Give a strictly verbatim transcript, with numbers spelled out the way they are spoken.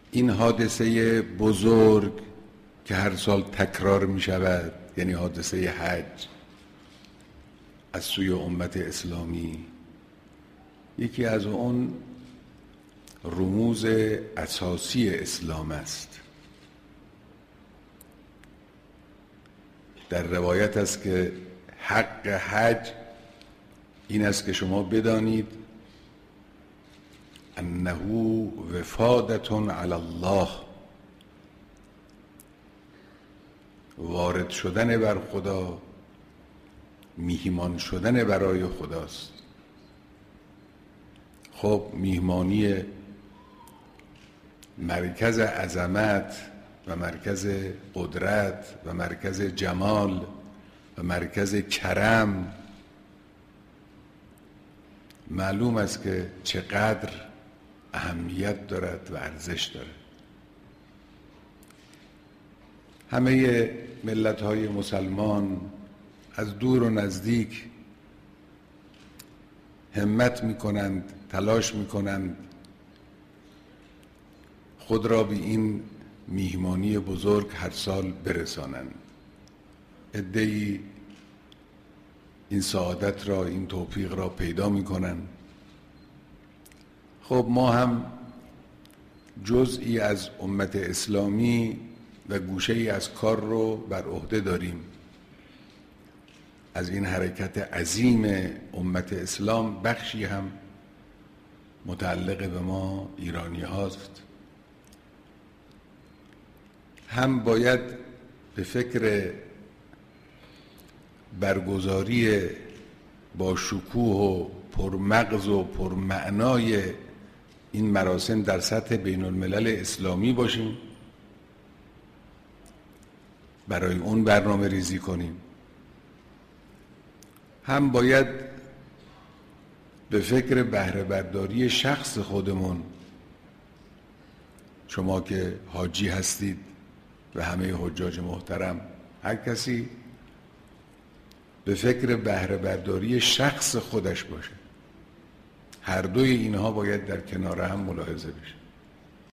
این حادثه بزرگ که هر سال تکرار می شود، یعنی حادثه حج از سوی امت اسلامی، یکی از اون رموز اساسی اسلام است. در روایت است که حق حج این است که شما بدانید انه وفادة علی الله، وارد شدن بر خدا، میهمان شدن برای خداست. خب میهمانی مرکز عظمت و مرکز قدرت و مرکز جمال و مرکز کرم، معلوم است که چقدر اهمیت دارد و ارزش دارد. همه ملت‌های مسلمان از دور و نزدیک همت می‌کنند، تلاش می‌کنند خود را به این میهمانی بزرگ هر سال برسانند. عده‌ای این سعادت را، این توفیق را پیدا می‌کنند. خب ما هم جزئی از امت اسلامی و گوشه‌ای از کار رو بر عهده داریم. از این حرکت عظیم امت اسلام بخشی هم متعلق به ما ایرانی هاست. هم باید به فکر برگزاری با شکوه و پرمغز و پرمعنای این مراسم در سطح بین الملل اسلامی باشیم، برای اون برنامه ریزی کنیم. هم باید به فکر بهره برداری شخص خودمون، شما که حاجی هستید و همه حجاج محترم، هر کسی به فکر بهره برداری شخص خودش باشه. هر دوی اینها باید در کنار هم ملاحظه بشه.